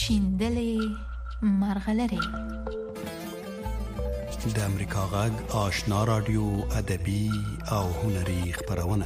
شیندلې مرغلرې د امریکا غږ آشنا رادیو ادبي او هنري خپرونه.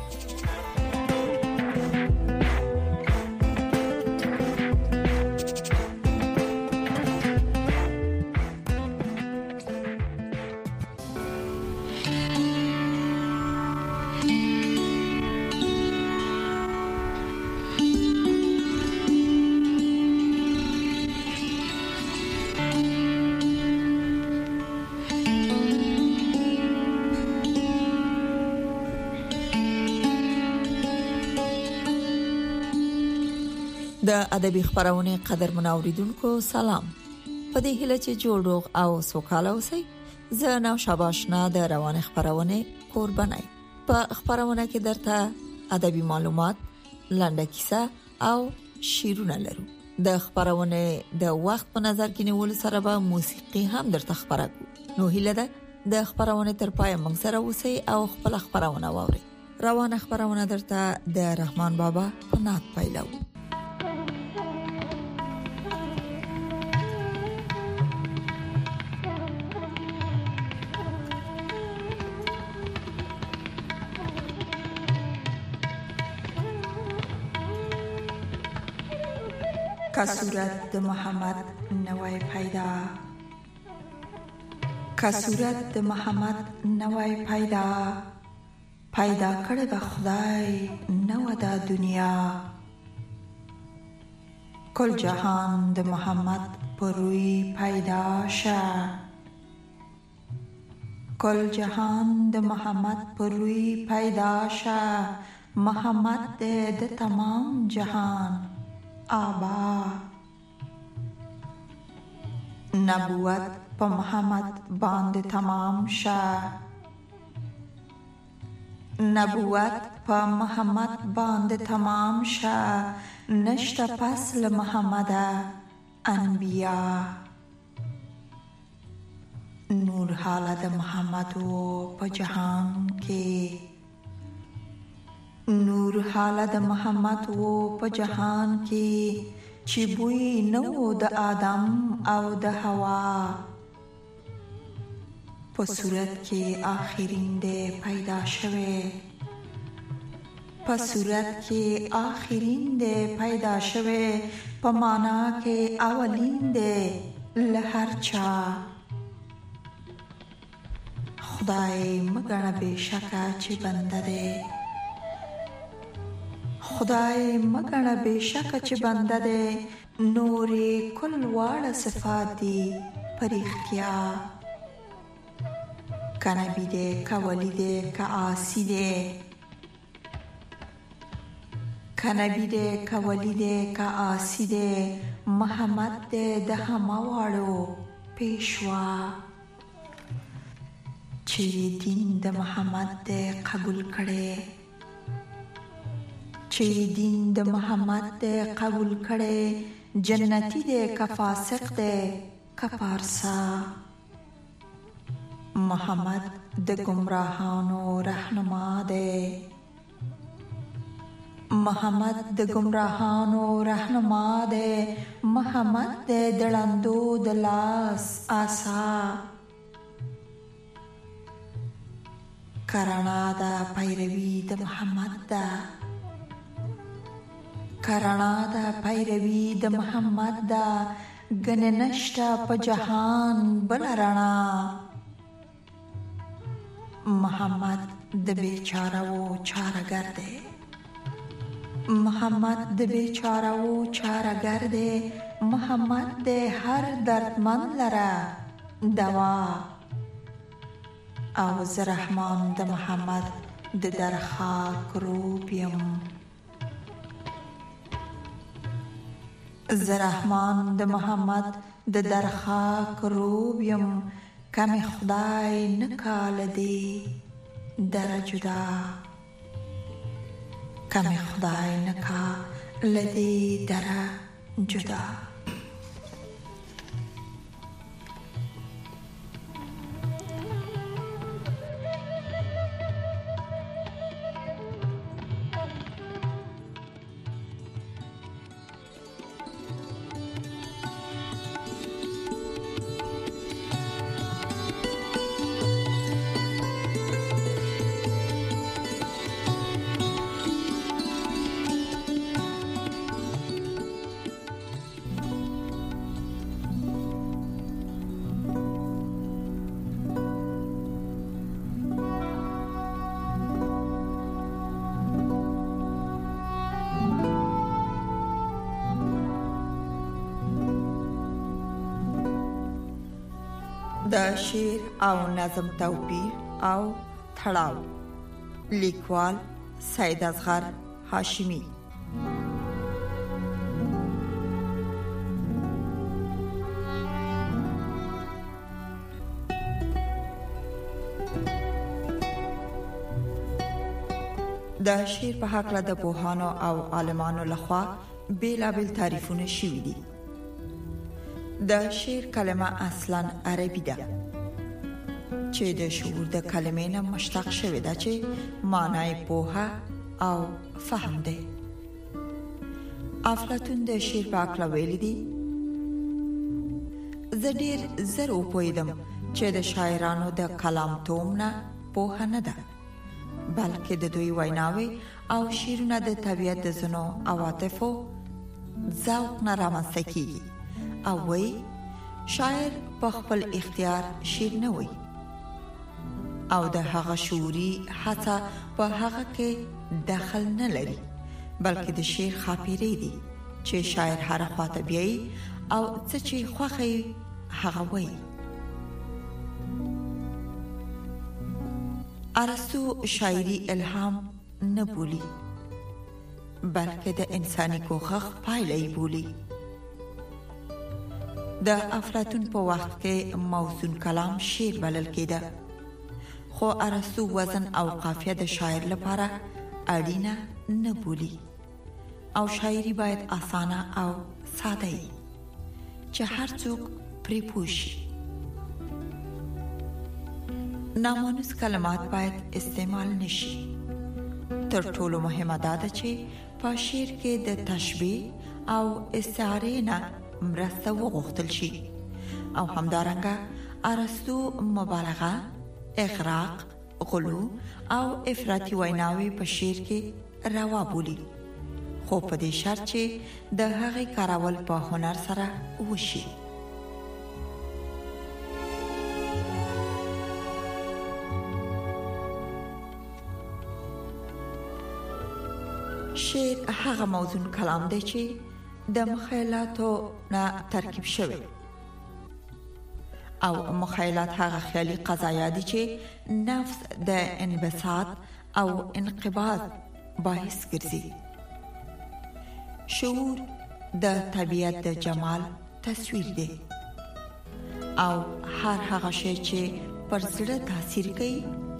د ادبي خبرونه قدرمن اوریدونکو سلام. په دې هیله چې جوړ روغ او سوکاله اوسئ. زه نو شاباشنا د روان خبرونه قربانای. په خبرونه کې درته ادبي معلومات، لنډه کیسه او شعرونه لرو. د خبرونه د وخت په نظر کې نیول سره به موسیقي هم درته خبره کوو. نو هیله ده د خبرونه تر پای موږ سره اوسئ او خپل خبرونه واورئ. روان خبرونه درته د رحمان بابا په نعت پیلو. کسورت د محمد نوای پیدا، کسورت د محمد نوای پیدا، پیدا کړی به خدای نو د دنیا. کل جهان د محمد پروي پیدا شه، کل جهان د محمد پروي پیدا شه. محمد د تمام جهان آبا، نبوت په محمد باندې تمام شه، نبوت په محمد باندې تمام شه. نشته پس له محمد انبیا، نور حالت محمد په جهان کې، نور حالت محمد په جهان کې. چې بوی نو د آدم او د حوا، په صورت کې آخرین دې پیدا شوه، په صورت کې آخرین دې پیدا شوه. په معنا کې اولین دې له هر چا. خدای مګنه بشکا چې بنده دې، خدای مګنه بشکه چې بنده ده. نورې کل واړه صفات دي پرختیا، کنبی ده، کولی ده، کعاسی ده، کنبی ده، کولی ده، کعاسی ده. محمد ده د همه واړو پیشوا، چې دین د محمد ده قبول کړي، چې دین د محمد دې قبول کړي. جنتی دې کا فاسق دې کا پارسا. محمد د گمراهانو رهنما دې، محمد د گمراهانو رهنما دې. محمد دې دړندو د لاس آسا، کرانا دا پیروي د محمد دا، کرانا دا پیروي د محمد دا. گن نشتا په جهان بل رانا، محمد د بیچاره و چاره‌گر دی، محمد د بیچاره و چاره‌گر دی. محمد د هر دردمند لره دوا، او ز رحمان د محمد د درخاک روبیم. ز رحمان د محمد د درخاک روبیم. کم خدای نکال دی در جدا، کم خدای نکال دی در جدا. د شعر او نظم توپیر او تړاو. لیکوال سید اصغر هاشمی. د شعر په حق له د پوهانو او عالمانو لخوا بیلابل تعریفونه شوي دي. د شعر کلمه اصلا عربي ده چې د شعور د کلمې نه مشتق شوی ده چې معنی پوهه او فهم ده. افلاطون د شعر په حق له ویلي دي: زه ډیر زر وپوهیدم چې د شاعرانو د کلام توم نه پوهه نه ده، بلکې د دوی ویناوي او شعرونه د طبیعت د زنو عواطفو ذوق نه رامنځته کیږي او وی شاعر په خپل اختیار شعر نه وي او د هغه شعوري هڅه په هغه کې دخل نه لري، بلکې د شعر خاطرې دي چې شاعر هر خواته بیاي او څه چې خوښي هغه وایي. ارسطو شاعري الهام نه بولی، بلکې د انساني کوښښ پایله یې بولی. د افلاطون په وخت کې موزون کلام شعر بلل کېده، خو ارسطو وزن او قافیه د شاعر لپاره اړینه نه بولی او شاعري باید اسانه او ساده وي چې هر څوک پرې پوه شي. نامونس کلمات باید استعمال نشي. تر ټولو مهمه دا ده چې په شعر کې د تشبیه او استعاره نه مرسته وغوښتل شي او همدارنګه ارسطو مبالغه، اغراق، غلو او افراطي ویناوي په شعر کې روا بولي، خو په دې شرط چې د هغې کارول په هنر سره وشي. شعر هغه موزون کلام دی چې د مخیلاتو نه ترکیب شوی او مخیلات هغه خیالي قضایا دي چې نفس د انبساط او انقباض باعث ګرځي. شعور د طبیعت د جمال تصویر دی او هر هغه شی چې پر زړه تاثیر کوي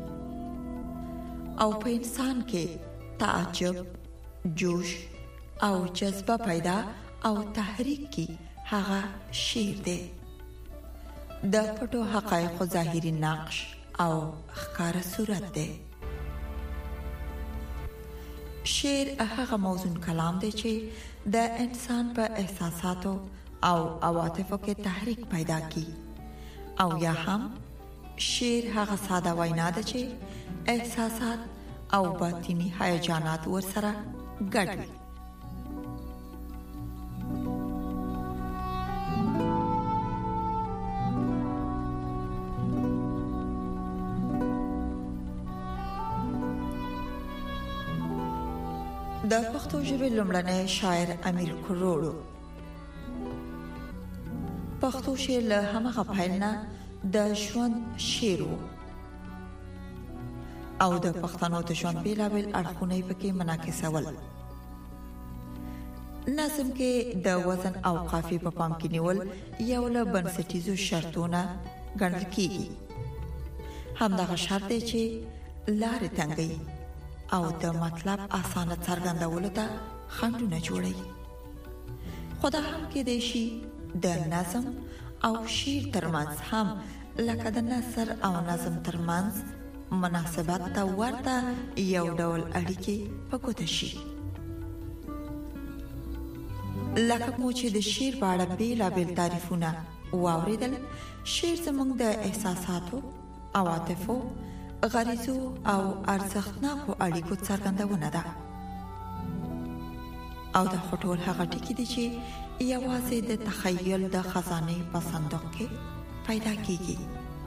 او په انسان کې تعجب، جوش او جذبه پیدا او تحریک کی هغه شعر دی. د پټو حقایق ظاهري نقش او ښکار صورت دی. شعر هغه موزون کلام دی چې د انسان په احساساتو او عواطفو کې تحریک پیدا کی او یا هم شعر هغه ساده وینا ده چې احساسات او باطنی هیجانات ورسره ګډ وي. د پښتو ژبې لومړنی شاعر امیر کروړ پښتو شعر له همغه پیل نه د ژوند شعر او د پښتنو د ژوند بیلابل اړخونه پکې منعکسول. نظم کې د وزن او قافیې په پام کې نیول یو له بنسټیزو شرطونو ګڼل کېږي. همدغه شرط دی چې لارې تنګي او د مطلب اسانه څرګندولو ته خنډونه جوړي. خدا هم کې دی شي د نظم او شعر ترمنځ هم لکه د نثر او نظم ترمنځ مناسبت ته ورته یو ډول اړیکې په ګوته شي. لکه مو چې د شعر په اړه بیلابل تعریفونه واوریدل، شعر زموږ د احساساتو، عواطفو، غریزو او ارزښتناکو اړیکو څرګندونه ده او د خټول هغه ټکی دي چې یوازې د تخیل د خزانه په صندوق کې پیدا کیږي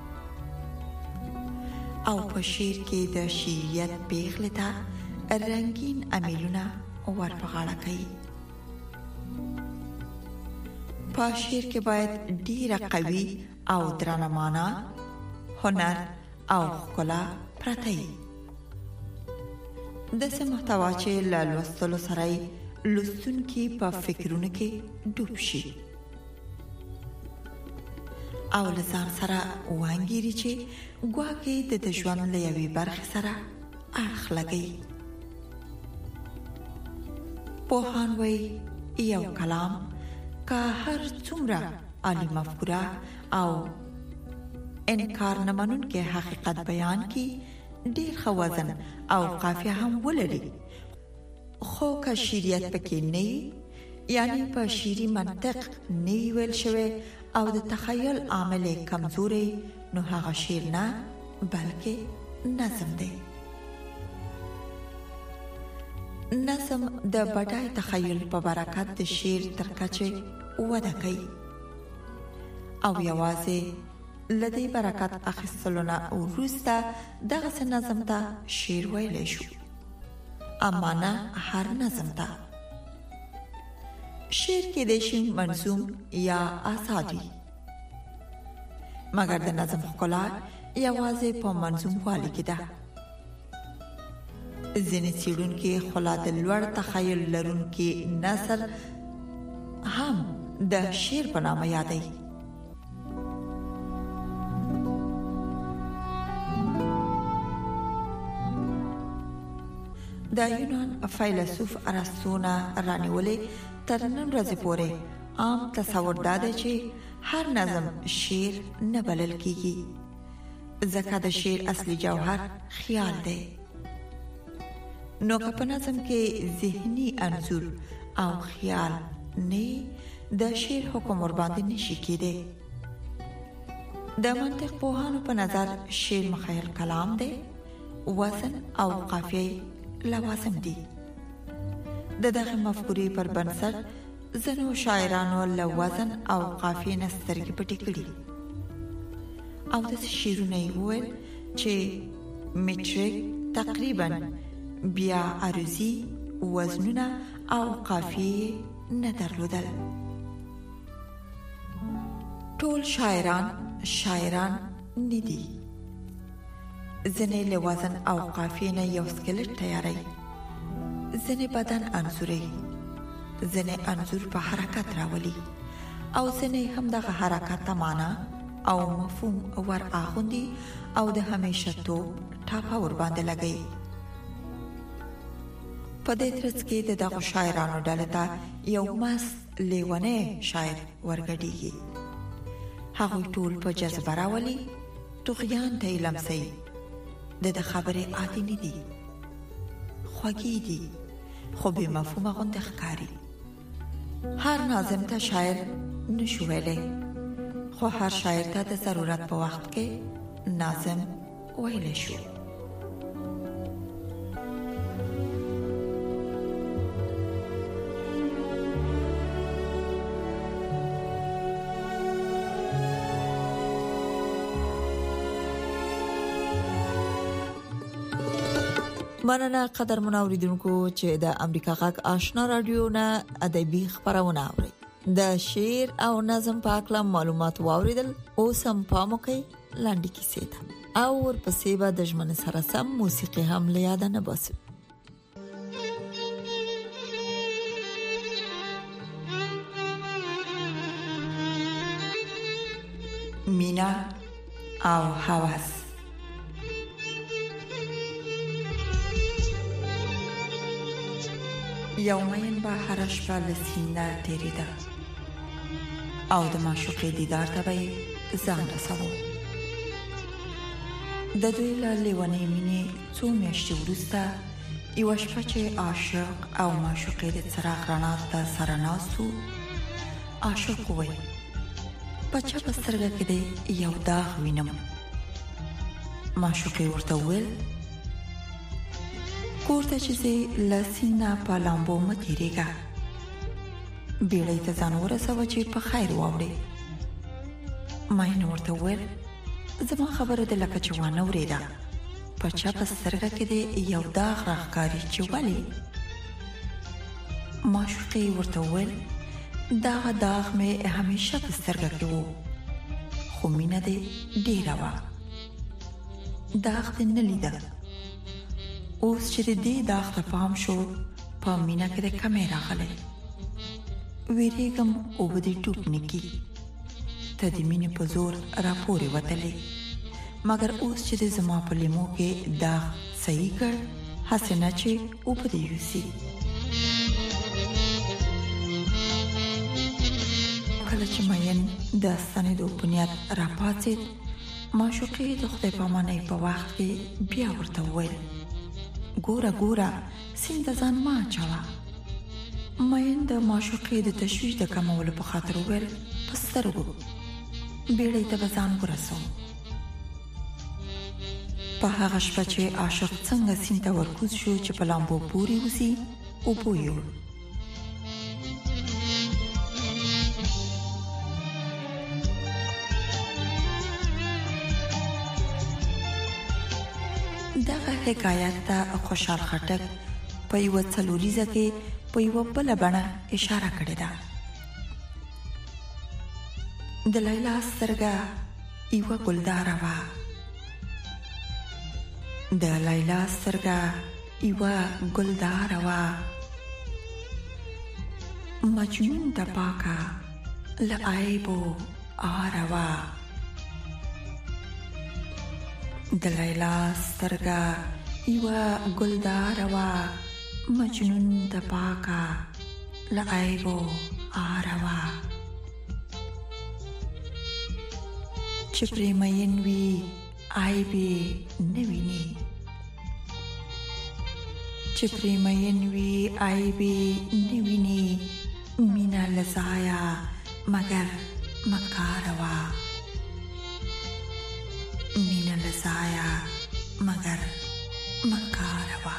او په شعر کې د شعریت پیغله ته رنگین امیلونه ورپغاړه کوي. په شعر کې باید ډیره قوي او درنه معنا، هنر او ښکلا پرته وي. داسې محتوا چې له لوستلو سره لوستونکي په فکرونو کې ډوب شي او له ځان سره وانګیري چې ګواکې د ژوند له یوې برخې سره اړخ لګوي. پوهان وایي یو کلام که هر څومره عالی مفکوره او انکار نه منونکی حقیقت بیان کی، ډیر ښه وزن او قافیه هم ولري، خو که شعریت پکې نه وي، یعنی په شعري منطق نه ویل شوی او د تخیل عامل کمزوري، نو هغه شعر نه بلکې نظم دی. نظم د بډای تخیل په برکت د شعر تر کچې وده کوي او یوازې لدی برکت اخیستلونه وروسته دغه نظم ته شعر ویلی شو، اما نه هر نظم ته. شعر کېدای شي منظوم یا آزادي، مګر د نظم ښکلا یوازې په منظوم والي کې ده. ځینې څېړونکي خلا د لوړ تخیل لرونکي نثر هم د شعر په نامه یادوي. د یونان فیلسوف ارسطو نه رانیولې تر نن ورځې پورې عام تصور دا دی چې هر نظم شعر نه بلل کیږي، ځکه د شعر اصلي جوهر خیال دی. نو که په نظم کې ذهني انځور او خیال نه، د شعر حکم ور باندې نشي کېدی. د منطق پوهانو په نظر شعر مخیل کلام دی، وزن او قافیه لوازم دي. دغه مفکورې پر بنسټ ځینو شاعرانو له وزن او قافیې نه سترګې پټې کړې او د شعرونه یې وویل چې میټریک تقریبا بیا عروضي وزنونه او قافیې نه درلودل. ټول شاعران نه دي. ځینې له وزن او قافیې نه یو سکلټ تیاروي، ځینې بدن انځوري، ځینې انځور په حرکت راولي او ځینې هم دغه حرکت ته معنا او مفهوم ور اغوندي او د همیشه توپ ټاپه ور باندې لګي. په دې ترڅ کې دغه شاعرانو ډله ته یو مست لیونی شاعر ورګډیږي. هغوی ټول په جذبه راولي، طغیان ته یې لمسوي. د خبرې عادي نه دي، خوږې دي، خو بې مفهومه غوندې ښکاري. هر ناظم ته شاعر نشو ویلی، خو هر شاعر ته د ضرورت په وخت کې ناظم ویلی شو. مننه قدرمن اوریدونکو چې د امریکا غږ آشنا رادیو نه ادبي خبرونه اوري. د شعر او نظم په اړه معلومات واوریدل. اوس هم پام وکړئ لاندې کیسې ته او ورپسې به د ژمنې سره سم موسیقي هم له یاده نه باسو. مینا او هوس. یو مین به هر شپه لسینه تیریده او د معشوقې دیدار ته به ځان رسوو. د دوی له لیونۍ مینې څو میاشتې وروسته یوه شپه چې عاشق او معشوقې د څراغ رڼا ته سره ناست وو، عاشق وویل په چپه سترګه کې دې یو داغ وینم. معشوقې ورته وویل کور ته چې زه له سیند په لامبو مه تېرېږه، بیړۍ ته ځان ورسوه چې په خیر واوړې. ماین ورته وویل زما خبره دې لکه چې وانه اورېده، په چپه سترګه کې دې یو داغ راښکاري چې ولې؟ معشوقې ورته وویل دغه داغ مې همیشه په سترګه کې و، خو مینه دې ډیره وه. داغ دې نه لیده. اوس چې دې داغ ته پام شو، په مینه کې د کمی راغلی. ویریږم اوبه دې ټوپ نکي. ته د مینې په زور راپورې وتلې، مګر اوس چې د زما په لیمو کې داغ صحیح کړ، هسې نه چې اوبه دې یوسي. کله چې مین د ستنېدو په نیت راپاڅېد، معشوقې د خدای پامانۍ په وخت کې بیا ورته وویل: ګوره ګوره، سیند ته ځان مه اچوه. مین د معشوقې د تشویش د کمولو په خاطر وویل: په سترګو بیړۍ ته به ځان ورسوم. په هغه شپه چې عاشق څنګه سیند ته ورکوز شو چې په لامبو پورې وځي، اوبو یوړ. دغه حکایت ته خوشحال خټک په یوه څلوریزه کې په یوه بله بڼه اشاره کړې ده. د لیلا سترګه یوه ګلداره وه، د لیلا سترګه یوه ګلداره وه، مجنون ته پاکه له عیبو آره وه. د لیلا سترګه یوه ګلداره وه، مجنون ته پاکه له عیبو آره وه. چې پرې مین وي عیب یې نه ویني، چې پرې مین وي عیب یې نه ویني. مینه له ځایه مګر مکاره وه، مینه له ځایه مګر مکاره وه.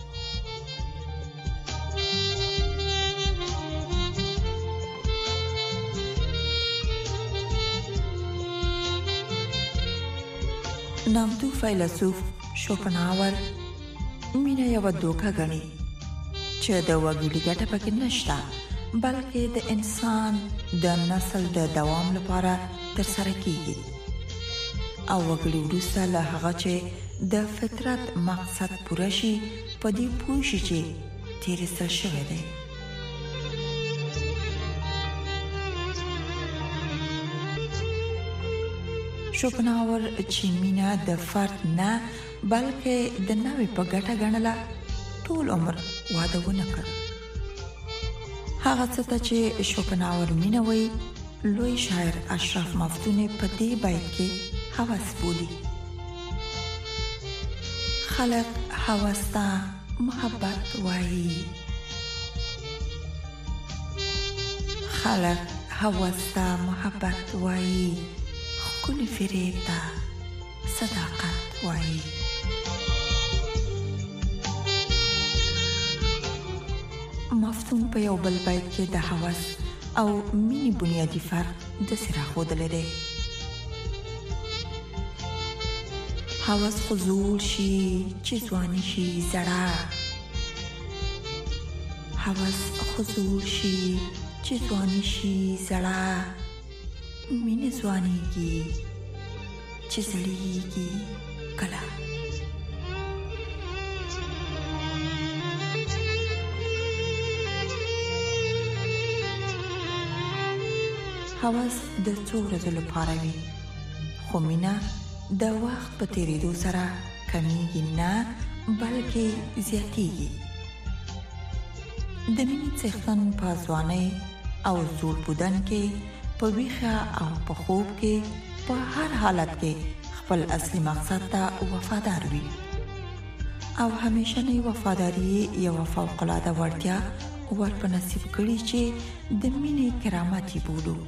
نامتو فیلسوف شوپنهاور مینه یوه دوکه ګڼي چې د وګړي ګټه پکې نشته، بلکې د انسان د نسل د دوام لپاره ترسره کیږي، او وګړي وروسته له هغه چې د فطرت مقصد پوره شي، په دې پوه شي چې تېرېستل شوی دی. شوپنهاور چې مینه د فرد نه بلکې د نوې په ګټه ګڼله، ټول عمر واده ونه کړ. هغه څه ته چې شوپنهاور مینه وایي، لوی شاعر اشرف مفتون په دې بیت کې هوس بولي. خلق هوس ته محبت وایي، خلق هوس ته محبت وایي، ښکلي فریب ته صداقت وایي. مفتون په یو بل بیت کې د هوس او مینې بنیادی فرق داسې راښودلی دی: هوس خو زوړ شي چې ځواني شي زړه، هوس خو زوړ شي چې ځواني شي زړه، مینه ځوانیږي چې زړیږي کله. هوس د څو ورځو لپاره وي، خو مینه د وخت په تیریدو سره کمیږي نه بلکې زیاتیږي. د مینې څښتن په ځوانۍ او زوړ بودن کې، په ویښه او په خوب کې، په هر حالت کې خپل اصلي مقصد ته وفادار وي، او همیشنۍ وفاداري یوه فوق‌العاده وړتیا ورپه نصیب کړي چې د مینې کرامت یې بولو.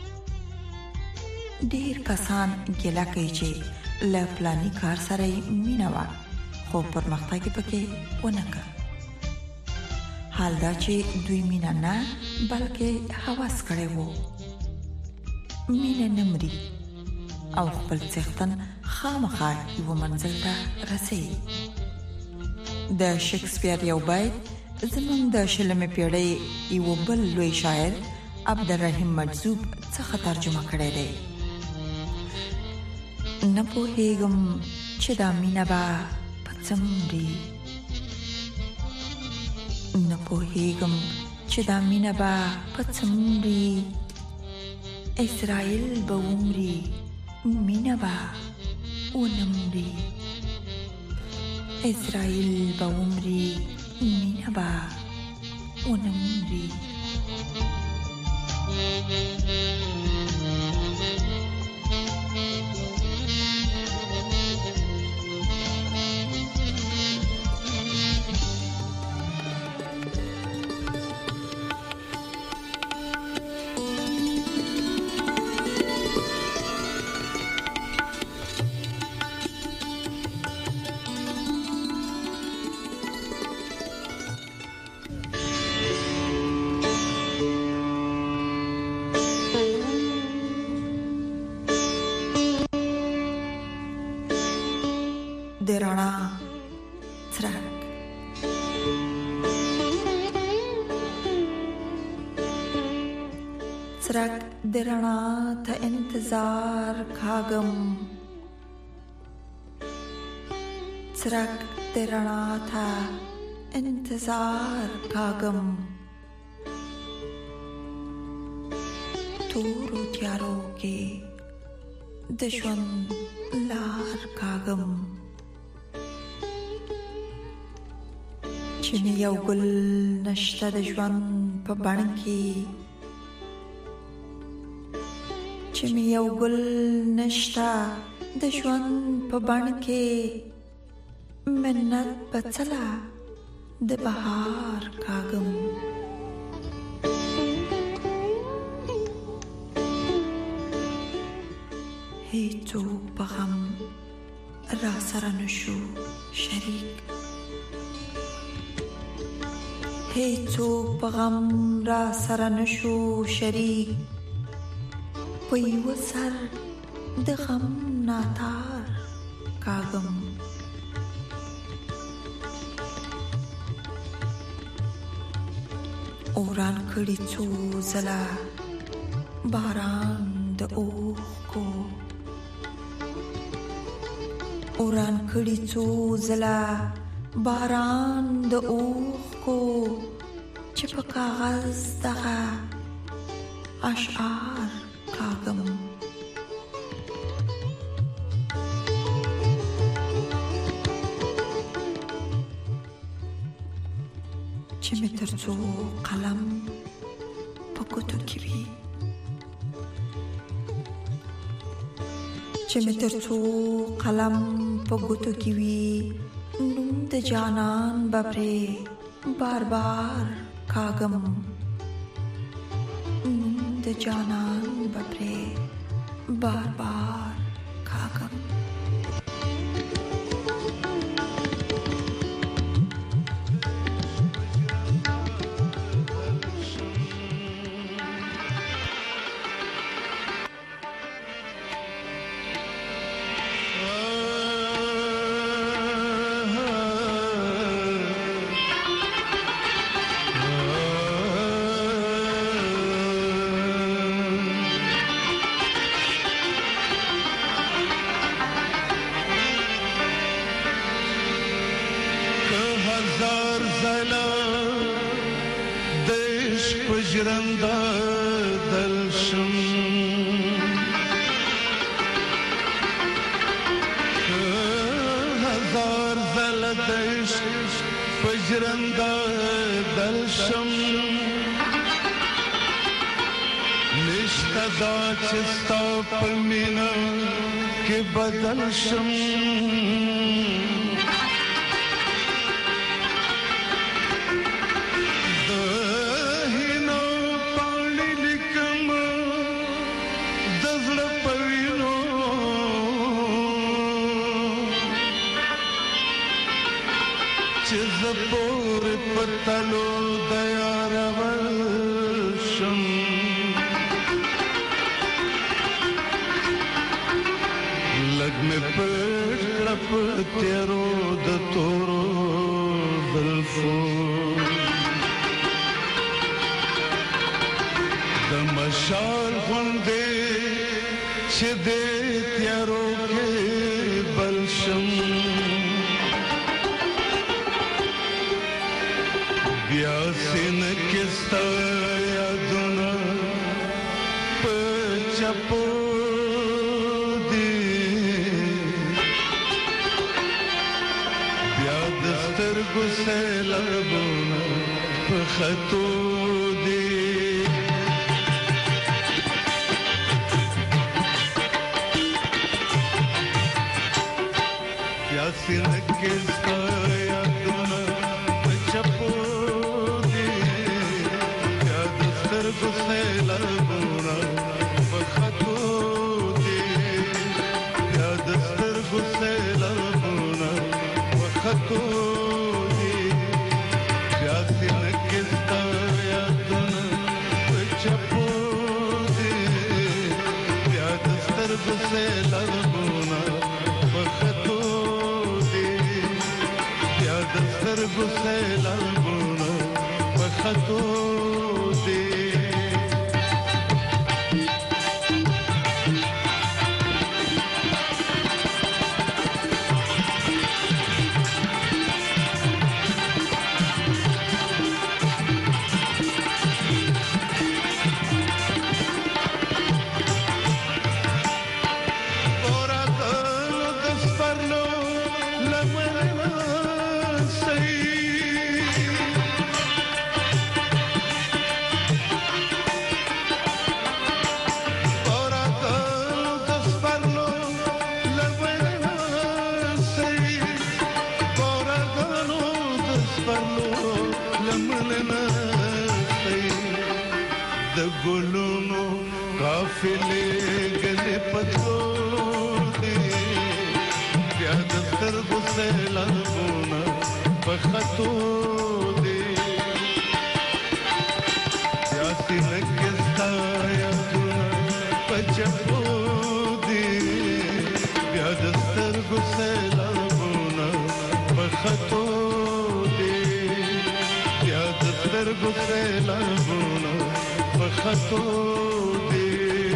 ډېر کسان ګیله کوي چې له پلاني کار سره یې مینه وه، خو پرمختګ یې پکې ونه کړ. حال دا چې دوی مینه نه بلکې هوس کړی و. مینه نه مري او خپل څښتن خامخا یوه منزل ته رسوي. د شکسپیر یو بیت زموږ د 20مې پېړۍ یوه بل لوی شاعر عبدالرحیم مجذوب څخه ترجمه کړی دی. نه پوهیږم چې دا مینه به په څه مري، نه پوهیږم چې دا مینه به په څه مري. اسرائیل به ومري، مینه به ونه مري. اسرائیل به ومري، مینه به ونه مري. د رڼا څرک څرک د رڼا ته انتظار کاږم، څرک د رڼا ته انتظار کاږم. تورو تیارو کې د ژوند لار کاږم، چې مې یو ګل نشته د ژوند په بڼ کې، چې مې یو ګل نشته د ژوند په بڼ کې. منت بڅلا د بهار کاږم، هیڅوک په غم را سره نشو شریک، هیڅوک په غم را سره نشو شریک. په یو سر د غم ناتار کاږم، اوران کړي څو ځله باران د اوښکو، اوران کړي څو ځله باران د اوښکو. چې په کاغذ دغه اشعار کاږم، چې مې تر څو قلم په ګوتو کې وي، چې مې تر څو قلم په ګوتو کې وي. نوم د جانان به پرې بار بار کاږم، نوم د جانان به پرې بار بار کاږم. ژرنده دلشم هزار زله د عشق په ژرنده دلشم نشته دا چې ستا په مینه کې بدل شم زپور پتلو دیار ورشم لگ میں پٹ رپ تیرو د تورو زلفو د مشال غوندې چې دې تیارو کې په خطو دي یا سینکه سایا دونه چپو دي یا دستر ګسلا بونا په خطو دي یا دستر ګسلا بونا په خطو دي یا سینکه سایا دونه چپو دي یا دستر ګسلا بونا په خطو دستر ګسلا بونا په خطو دي ګلونو قافلې ګلې پتو دي بیا د سترګو سیلابونه په خطو دي یا سینکې ستا یادونه په چپو دي بیا د سترګو سیلابونه په خطو دي بیا د سترګو سیلابونه خطو دي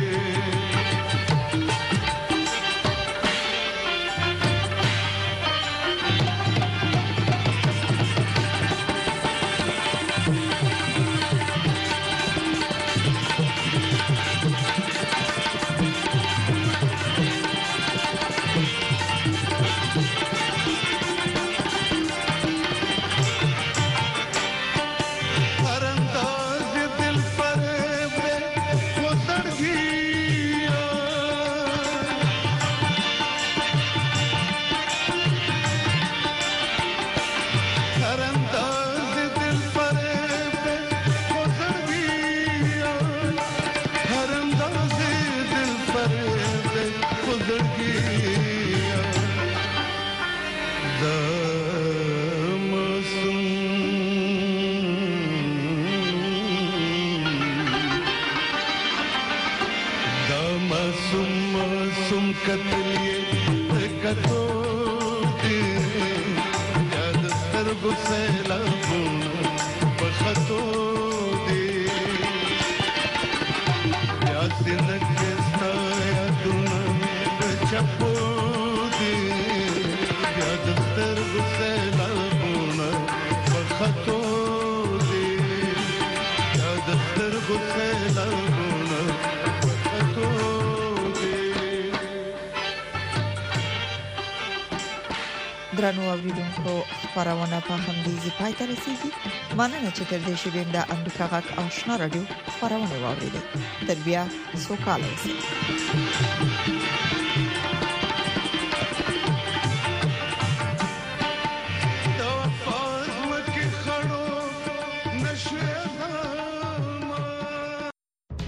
कतलिए कतो दे या दस्तर गुस्सेला बुना बखतो दे या सिनके साया दुना चपो दे या दस्तर गुस्सेला बुना बखतो दे या दस्तर गुस्सेला बुना बखतो درنو اوریدونکو خبرونه په همدې پای ته رسیدي مننه چې تر دې شوبې د امریکا غږ آشنا رادیو خبرونه واوریدل تر بیا سوکاله اوسئ